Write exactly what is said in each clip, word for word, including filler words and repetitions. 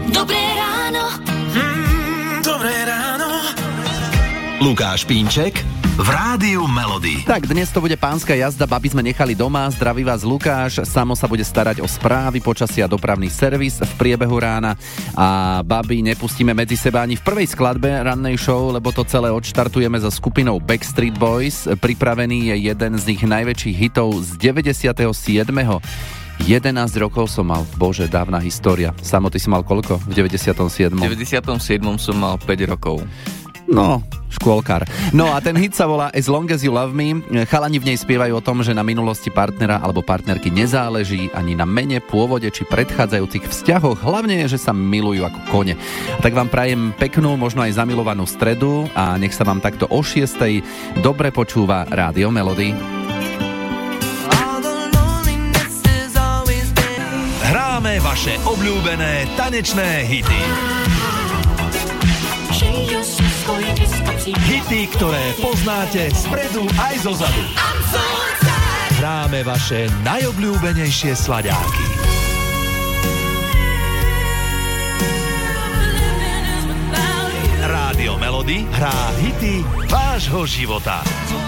Dobré ráno. Mm, dobré ráno. Lukáš Pínček v Rádiu Melody. Tak dnes to bude pánska jazda, babi sme nechali doma. Zdraví vás Lukáš, Samo sa bude starať o správy, počasia, dopravný servis v priebehu rána a babi nepustíme medzi seba ani v prvej skladbe rannej show, lebo to celé odštartujeme so skupinou Backstreet Boys. Pripravený je jeden z ich najväčších hitov z deväťdesiateho siedmeho jedenásť rokov som mal, bože, dávna história. Samo, ty si mal koľko v deväťdesiatom siedmom? V deväťdesiatom siedmom som mal päť rokov. No, škôlkar. No a ten hit sa volá As Long As You Love Me. Chalani v nej spievajú o tom, že na minulosti partnera alebo partnerky nezáleží ani na mene, pôvode či predchádzajúcich vzťahoch. Hlavne je, že sa milujú ako kone. A tak vám prajem peknú, možno aj zamilovanú stredu a nech sa vám takto o šiestej dobre počúva Rádio Melody. Hráme vaše obľúbené tanečné hity. Hity, ktoré poznáte spredu aj zozadu. Hráme vaše najobľúbenejšie sladáky. Rádio Melody hrá hity vášho života.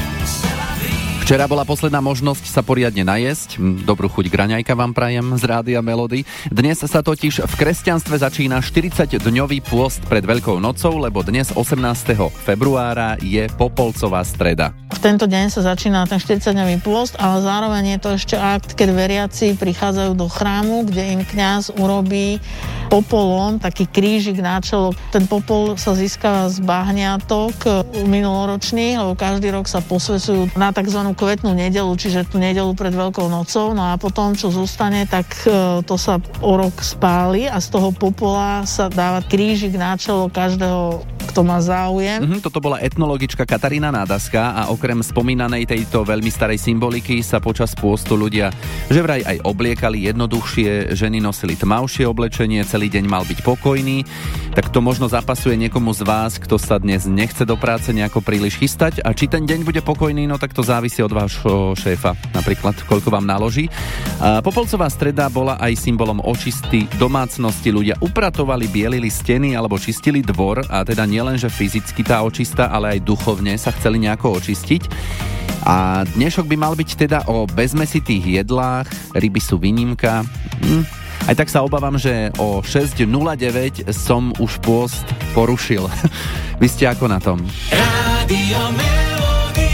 Včera bola posledná možnosť sa poriadne najesť. Dobrú chuť k raňajka vám prajem z Rádia Melody. Dnes sa totiž v kresťanstve začína štyridsaťdňový pôst pred Veľkou nocou, lebo dnes osemnásteho februára je Popolcová streda. V tento deň sa začína ten štyridsaťdňový pôst, ale zároveň je to ešte akt, keď veriaci prichádzajú do chrámu, kde im kňaz urobí popolom taký krížik na čelo. Ten popol sa získava z bahniatok minuloročných, lebo každý rok sa posväcujú na tzv. Kvetnú nedeľu, čiže tú nedeľu pred Veľkou nocou. No a potom, čo zostane, tak to sa o rok spáli a z toho popola sa dáva krížik na čelo každého, kto má záujem. Mm-hmm, toto bola etnologička Katarína Nádaska a okrem spomínanej tejto veľmi starej symboliky sa počas pôstu ľudia že vraj aj obliekali jednoduchšie, ženy nosili tmavšie oblečenie, celý deň mal byť pokojný. Tak to možno zapasuje niekomu z vás, kto sa dnes nechce do práce nejako príliš chystať, a či ten deň bude pokojný, no tak to závisí od vášho šéfa, napríklad koľko vám naloží. A Popolcová streda bola aj symbolom očisty domácnosti. Ľudia upratovali, bielili steny alebo čistili dvor, a teda nielen, že fyzicky tá očista, ale aj duchovne sa chceli nejako očistiť. A dnešok by mal byť teda o bezmäsitých jedlách, ryby sú výnimka. Hm. Aj tak sa obávam, že o šesť nula deväť som už pôst porušil. Vy ste ako na tom? Rádio Melody.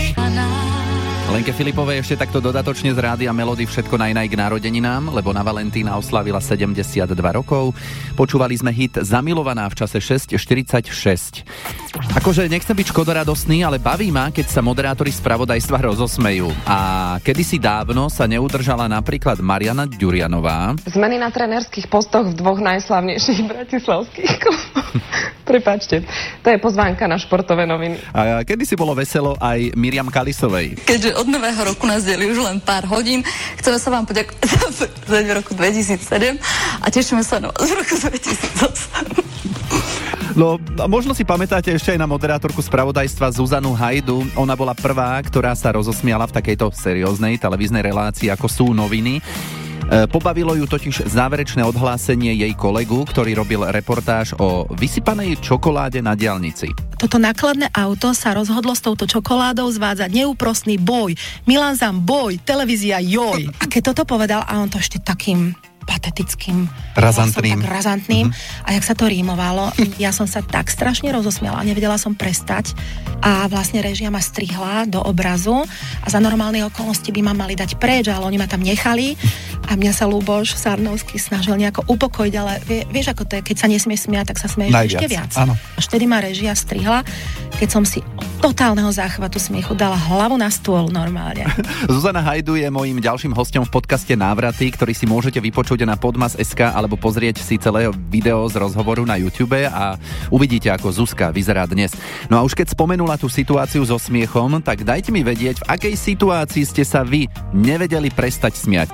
Lenke Filipovej ešte takto dodatočne z Rádia Melody všetko najnaj k narodeninám, lebo na Valentína oslavila sedemdesiatdva rokov. Počúvali sme hit Zamilovaná v čase šesť štyridsaťšesť. Akože nechcem byť škodoradosný, ale baví ma, keď sa moderátori spravodajstva rozosmejú. A kedysi dávno sa neudržala napríklad Mariana Ďurianová. Zmeny na trenérskych postoch v dvoch najslavnejších bratislavských kluboch. Prepáčte, to je pozvánka na športové noviny. A kedysi bolo veselo aj Miriam Kalisovej. Keďže od nového roku nás delí už len pár hodín, chceme sa vám poďakovať za v roku dvetisícsedem a tešíme sa na vás v roku dvetisícosem. No, možno si pamätáte ešte aj na moderátorku spravodajstva Zuzanu Hajdu. Ona bola prvá, ktorá sa rozosmiala v takejto serióznej televíznej relácii, ako Sú noviny. Pobavilo ju totiž záverečné odhlásenie jej kolegu, ktorý robil reportáž o vysypanej čokoláde na diaľnici. Toto nákladné auto sa rozhodlo s touto čokoládou zvádzať neúprosný boj. Milan Zam boj, televízia joj. A keď toto povedal, a on to ešte takým patetickým, razantným, tak razantným mm-hmm. a jak sa to rímovalo, ja som sa tak strašne rozosmiala, nevedela som prestať a vlastne režia ma strihla do obrazu a za normálne okolnosti by ma mali dať preč, ale oni ma tam nechali a mňa sa Ľuboš Sarnovský snažil nejako upokojiť, ale vie, vieš ako to je, keď sa nesmieš smiať, tak sa smieš Najviac. ešte viac. Áno. Až vtedy ma režia strihla, keď som si od totálneho záchvatu smiechu dala hlavu na stôl normálne. Zuzana Hajdu je mojím ďalším hosťom v podcaste Návraty, ktorý si môžete vypočuť na podmas bodka es ká alebo pozrieť si celé video z rozhovoru na YouTube a uvidíte, ako Zuzka vyzerá dnes. No a už keď spomenula tú situáciu so smiechom, tak dajte mi vedieť, v akej situácii ste sa vy nevedeli prestať smiať.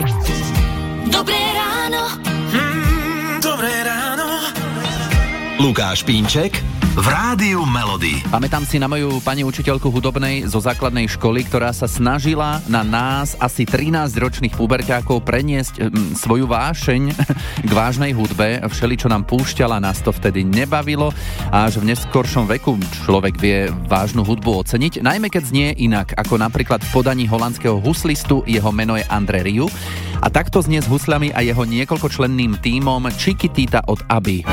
Dobré ráno. Mm, dobré ráno. Lukáš Pínček v Rádiu Melody. Pamätám si na moju pani učiteľku hudobnej zo základnej školy, ktorá sa snažila na nás asi trinásťročných puberťákov preniesť hm, svoju vášeň k vážnej hudbe. Všeli, čo nám púšťala, nás to vtedy nebavilo a až v neskoršom veku človek vie vážnu hudbu oceniť, najmä keď znie inak, ako napríklad v podaní holandského huslistu, jeho meno je André Rieu a takto znie s husľami a jeho niekoľkočlenným tímom Chiquitita od Abby.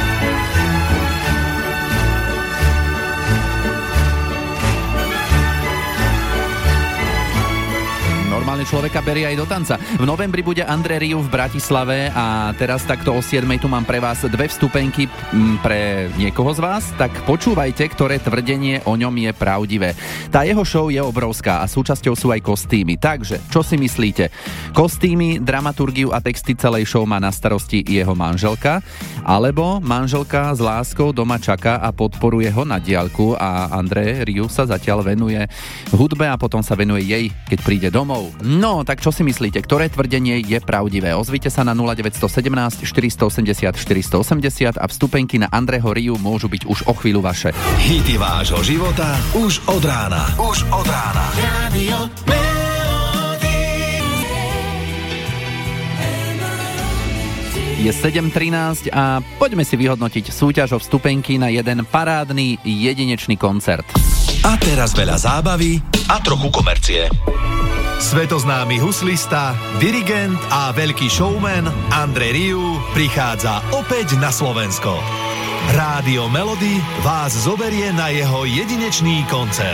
Normálne človeka berie aj do tanca. V novembri bude André Rieu v Bratislave a teraz takto o siedmej tu mám pre vás dve vstupenky pre niekoho z vás, tak počúvajte, ktoré tvrdenie o ňom je pravdivé. Tá jeho show je obrovská a súčasťou sú aj kostýmy. Takže, čo si myslíte? Kostýmy, dramaturgiu a texty celej show má na starosti jeho manželka, alebo manželka s láskou doma čaká a podporuje ho na diaľku a André Rieu sa zatiaľ venuje hudbe a potom sa venuje jej, keď príde domov. No, tak čo si myslíte, ktoré tvrdenie je pravdivé? Ozvite sa na nula deväť jedna sedem štyri osem osem štyri osem osem a vstupenky na Andrého Rieu môžu byť už o chvíľu vaše. Hity vášho života už od rána. Už od rána. Rádio Melody. Je sedem trinásť a poďme si vyhodnotiť súťaž o vstupenky na jeden parádny jedinečný koncert. A teraz veľa zábavy a trochu komercie. Svetoznámy huslista, dirigent a veľký showman André Rieu prichádza opäť na Slovensko. Rádio Melody vás zoberie na jeho jedinečný koncert.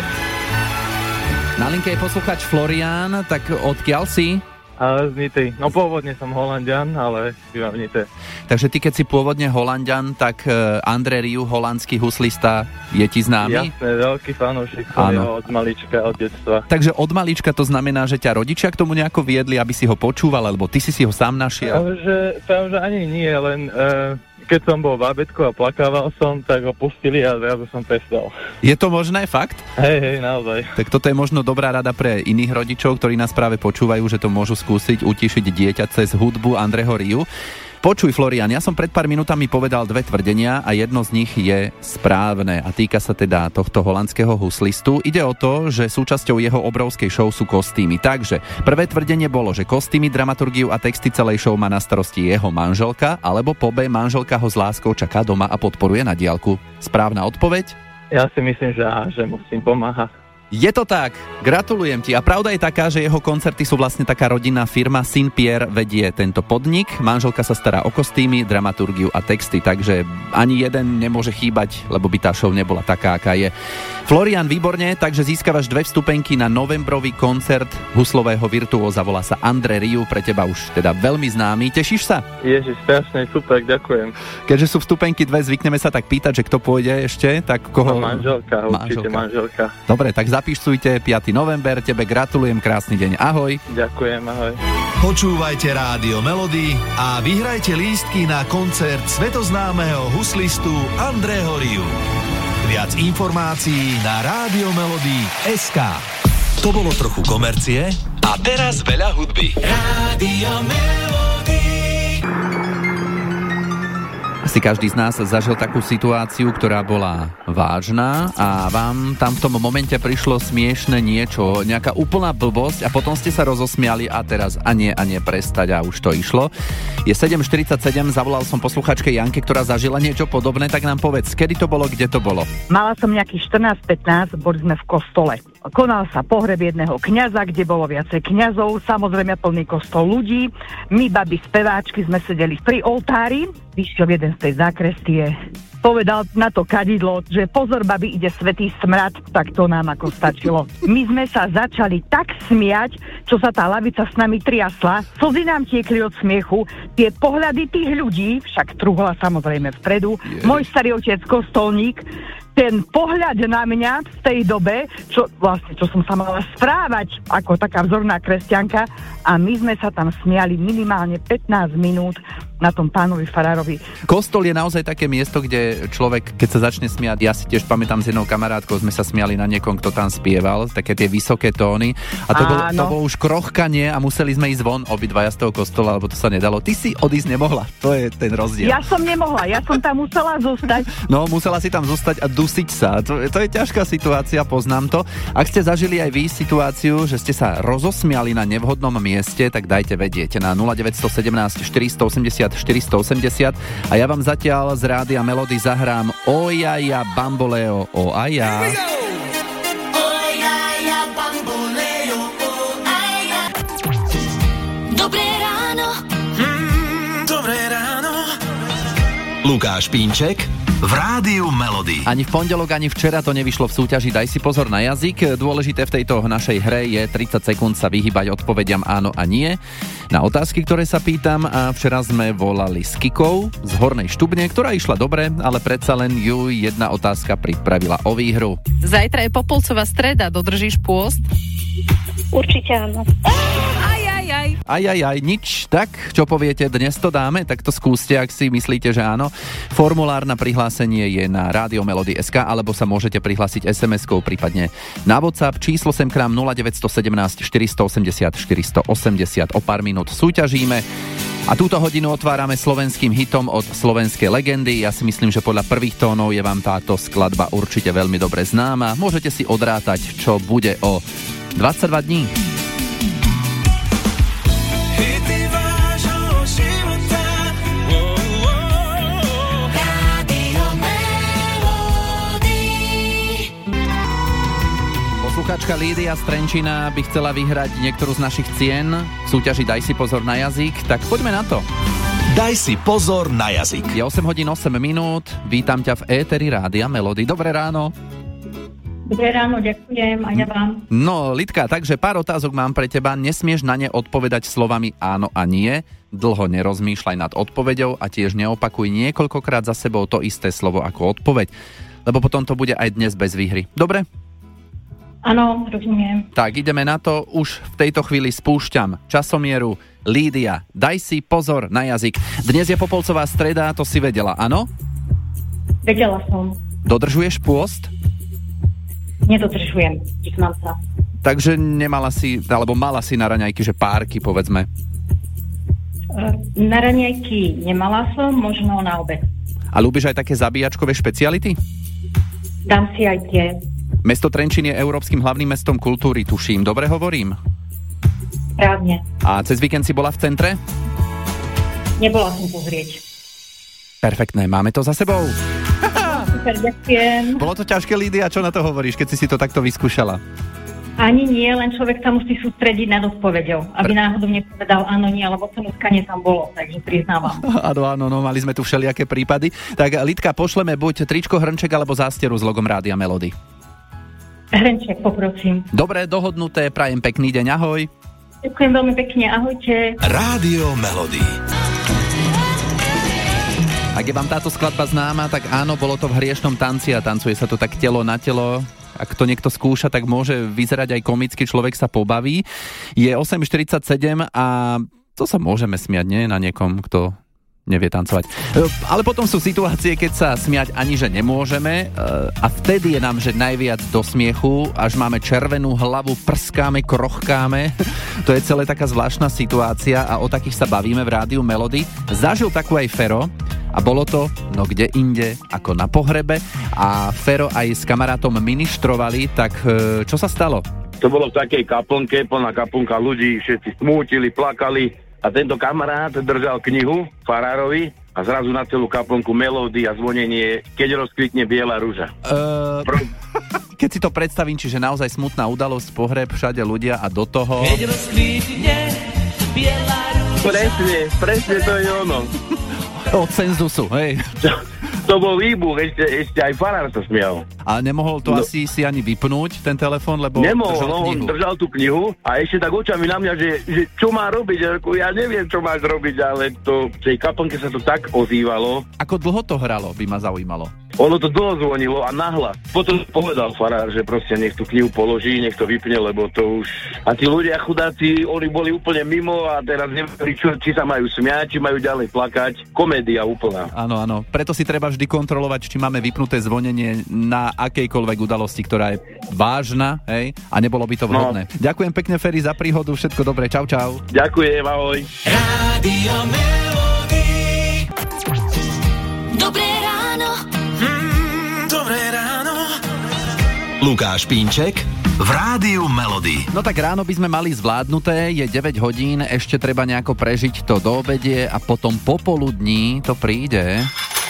Na linke je posluchač Florián, tak odkiaľ si? A z Nitry. No pôvodne som Holanďan, ale bývam v Nitre. Takže ty, keď si pôvodne Holanďan, tak André Rieu, holandský huslista, je ti známy? Jasné, veľký fanúšik som jeho od malička, od detstva. Takže od malička to znamená, že ťa rodičia k tomu nejako viedli, aby si ho počúval, alebo ty si si ho sám našiel? Práve, že, práve, že ani nie, len uh, keď som bol bábätko a plakával som, tak ho pustili a zrazu som prestal. Je to možné, fakt? Hej, hej, naozaj. Tak toto je možno dobrá rada pre iných rodičov, ktorí nás práve počúvajú, že to môžu skúsiť utišiť dieťa cez hudbu Andrého Rieu. Počuj, Florián, ja som pred pár minútami povedal dve tvrdenia a jedno z nich je správne a týka sa teda tohto holandského huslistu. Ide o to, že súčasťou jeho obrovskej show sú kostýmy. Takže prvé tvrdenie bolo, že kostýmy, dramaturgiu a texty celej show má na starosti jeho manželka, alebo po B, manželka ho s láskou čaká doma a podporuje na diaľku. Správna odpoveď? Ja si myslím, že aha, že musím pomáhať. Je to tak, gratulujem ti. A pravda je taká, že jeho koncerty sú vlastne taká rodinná firma. Syn Pierre vedie tento podnik, manželka sa stará o kostýmy, dramaturgiu a texty, takže ani jeden nemôže chýbať, lebo by tá show nebola taká, aká je. Florián, výborne, takže získavaš dve vstupenky na novembrový koncert huslového virtuóza, volá sa André Rieu, pre teba už teda veľmi známy. Tešíš sa? Ježiš, strašne, super, ďakujem. Keďže sú vstupenky dve, zvykneme sa tak pýtať, že kto pôjde ešte, tak koho? No, manželka, určite manželka. Dobre, tak zapíšujte, piateho november, tebe gratulujem, krásny deň, ahoj. Ďakujem, ahoj. Počúvajte Rádio Melody a vyhrajte lístky na koncert svetoznámeho huslistu Andrého Rieu. Viac informácií na rádio melody bodka es ká. To bolo trochu komercie a teraz veľa hudby. Rádio Melody. Asi každý z nás zažil takú situáciu, ktorá bola vážna a vám tam v tom momente prišlo smiešne niečo, nejaká úplná blbosť a potom ste sa rozosmiali a teraz a nie, a nie prestať a už to išlo. Je sedem štyridsaťsedem, zavolal som posluchačke Janke, ktorá zažila niečo podobné, tak nám povedz, kedy to bolo, kde to bolo? Mala som nejakých štrnásť pätnásť, boli sme v kostole. Konal sa pohreb jedného kňaza, kde bolo viacej kňazov, samozrejme plný kostol ľudí. My, baby speváčky, sme sedeli pri oltári, vyšiel jeden z tej zákrestie, povedal na to kadidlo, že pozor, babi, ide svätý smrad, tak to nám ako stačilo. My sme sa začali tak smiať, čo sa tá lavica s nami triasla, slzy nám tiekli od smiechu, tie pohľady tých ľudí, však truhla samozrejme vpredu, môj starý otec kostolník, ten pohľad na mňa v tej dobe, čo vlastne, čo som sa mala správať ako taká vzorná kresťanka, a my sme sa tam smiali minimálne pätnásť minút na tom pánovi farárovi. Kostol je naozaj také miesto, kde človek, keď sa začne smiať, ja si tiež pamätám s jednou kamarátkou, sme sa smiali na niekom, kto tam spieval, také tie vysoké tóny, a to, bol, to bol už krochkanie a museli sme ísť von obidvaja z toho kostola, lebo to sa nedalo. Ty si odísť nemohla, to je ten rozdiel. Ja som nemohla, ja som tam musela zostať. No, musela si tam zostať a dusiť sa. To, to je ťažká situácia, poznám to. Ak ste zažili aj vy situáciu, že ste sa rozosmiali na nevhodnom mieste, tak dajte vedieť na nula deväť jedna sedem štyri osem osem štyri osem osem a ja vám zatiaľ z Rádia Melody zahrám Ojaja Bamboleo Ojaja. Ojaja Bamboleo Ojaja. Dobré ráno. Mm, dobré ráno. Lukáš Pínček v Rádiu Melody. Ani v pondelok, ani včera to nevyšlo v súťaži Daj si pozor na jazyk. Dôležité v tejto našej hre je tridsať sekúnd sa vyhýbať odpovediam áno a nie na otázky, ktoré sa pýtam, a včera sme volali s Kikou z Hornej Štubne, ktorá išla dobre, ale predsa len ju jedna otázka pripravila o výhru. Zajtra je Popolcová streda, dodržíš pôst? Určite áno. Aj, aj, aj. Aj, aj, aj, nič. Tak, čo poviete, dnes to dáme? Tak to skúste, ak si myslíte, že áno. Formulár na prihlásenie je na rádio melody bodka es ká, alebo sa môžete prihlásiť es em eskou, prípadne na WhatsApp. Číslo sem k nám nula deväť jedna sedem štyri osem nula štyri osem nula. O pár minút súťažíme. A túto hodinu otvárame slovenským hitom od slovenskej legendy. Ja si myslím, že podľa prvých tónov je vám táto skladba určite veľmi dobre známa. Môžete si odrátať, čo bude o dvadsaťdva dní. Poslucháčka Lídia z Trenčína by chcela vyhrať niektorú z našich cien v súťaži Daj si pozor na jazyk, tak poďme na to. Daj si pozor na jazyk. Je osem hodín osem minút, vítam ťa v éteri Rádia Melody. Dobré ráno. Dobré ráno, ďakujem a ja vám. No, Lidka, takže pár otázok mám pre teba. Nesmieš na ne odpovedať slovami áno a nie. Dlho nerozmýšľaj nad odpoveďou a tiež neopakuj niekoľkokrát za sebou to isté slovo ako odpoveď, lebo potom to bude aj dnes bez výhry. Dobre? Áno, rozumiem. Tak, ideme na to. Už v tejto chvíli spúšťam časomieru. Lídia, daj si pozor na jazyk. Dnes je Popolcová streda, to si vedela, áno? Vedela som. Dodržuješ pôst? Nedodržujem, priznám sa. Takže nemala si, alebo mala si na raňajky, že párky, povedzme. Na raňajky nemala som, možno na obed. A ľúbiš aj také zabíjačkové špeciality? Dám si aj tie. Mesto Trenčín je európskym hlavným mestom kultúry, tuším. Dobre hovorím? Správne. A cez víkend si bola v centre? Nebola som pozrieť. Perfektné, máme to za sebou. Super, ďakujem. Bolo to ťažké, Lídia, čo na to hovoríš, keď si si to takto vyskúšala? Ani nie, len človek sa musí sústrediť nad odpoveďou, aby náhodou nepovedal áno, nie, alebo to nutkanie tam bolo, takže priznávam. Áno, áno, no, mali sme tu všelijaké prípady. Tak, Lidka, pošleme buď tričko, hrnček, alebo zásteru s logom Rádia Melody. Hrnček, poprosím. Dobre, dohodnuté, prajem pekný deň, ahoj. Ďakujem veľmi pekne, ahojte. Rádio Melody. Ak je vám táto skladba známa, tak áno, bolo to v Hriešnom tanci a tancuje sa to tak telo na telo. Ak to niekto skúša, tak môže vyzerať aj komicky, človek sa pobaví. Je osem štyridsaťsedem a to sa môžeme smiať, nie? Na niekom, kto nevie tancovať. Ale potom sú situácie, keď sa smiať ani že nemôžeme a vtedy je nám že najviac do smiechu, až máme červenú hlavu, prskáme, krochkáme. To je celé taká zvláštna situácia a o takých sa bavíme v Rádiu Melody. Zažil takú aj Fero a bolo to, no kde inde, ako na pohrebe a Fero aj s kamarátom ministrovali, tak čo sa stalo? To bolo v takej kaplnke, plná kaplnka ľudí, všetci smútili, plakali. A tento kamarát držal knihu farárovi a zrazu na celú kaplnku melódy a zvonenie Keď rozkvitne biela ruža. Uh, Pro... Keď si to predstavím, čiže naozaj smutná udalosť, pohreb, všade ľudia a do toho... Keď rozkvitne biela ruža. Presne, presne to je ono. Od cenzusu, hej. To bol výbuch, ešte, ešte aj farár sa smial. A nemohol to no. asi si ani vypnúť, ten telefón, lebo nemohol, držal no, knihu. On držal tú knihu a ešte tak očami na mňa, že, že čo má robiť, ja, ja neviem, čo máš robiť, ale to, v tej kaplnke sa to tak ozývalo. Ako dlho to hralo, by ma zaujímalo? Ono to dlho zvonilo a nahlas. Potom povedal farár, že proste nech tú knihu položí, nech to vypne, lebo to už... A tí ľudia chudáci, oni boli úplne mimo a teraz neviem, čo, či sa majú smiať, či majú ďalej plakať. Komédia úplná. Áno, áno. Preto si treba vždy kontrolovať, či máme vypnuté zvonenie na akejkoľvek udalosti, ktorá je vážna, hej, a nebolo by to vhodné. No. Ďakujem pekne, Feri, za príhodu, všetko dobré, čau, čau. Ďakujem, ahoj. Rádio Melody. Dobré ráno. Mm, dobré ráno. Lukáš Pínček v Rádiu Melody. No tak ráno by sme mali zvládnuté, je deväť hodín, ešte treba nejako prežiť to do obedie a potom popoludní to príde.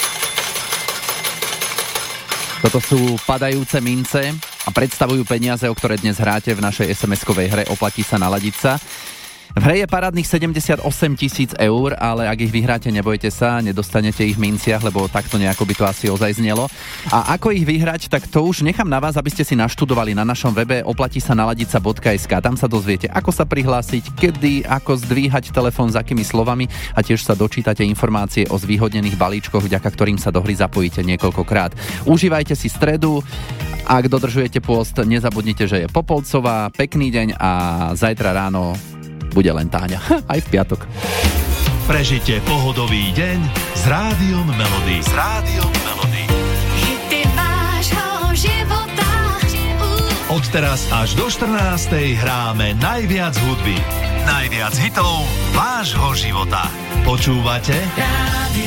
Toto sú padajúce mince a predstavujú peniaze, o ktoré dnes hráte v našej es em eskovej hre Oplatí sa naladiť sa. V hre je parádnych sedemdesiatosem tisíc eur, ale ak ich vyhráte, nebojte sa, nedostanete ich v minciach, lebo takto nejako by to asi ozaj znelo. A ako ich vyhrať, tak to už nechám na vás, aby ste si naštudovali na našom webe oplatí sa naladiť sa bodka es ká. Tam sa dozviete, ako sa prihlásiť, kedy, ako zdvíhať telefón, s akými slovami a tiež sa dočítate informácie o zvýhodnených balíčkoch, vďaka ktorým sa do hry zapojíte niekoľkokrát. Užívajte si stredu. Ak dodržujete pôst, nezabudnite, že je Popolcová. Pekný deň a zajtra ráno bude len Táňa. Aj v piatok. Prežite pohodový deň s Rádiom Melody. S Rádiom Melody. Hity vášho života. Od teraz až do štrnástej hráme najviac hudby. Najviac hitov vášho života. Počúvate? Rádio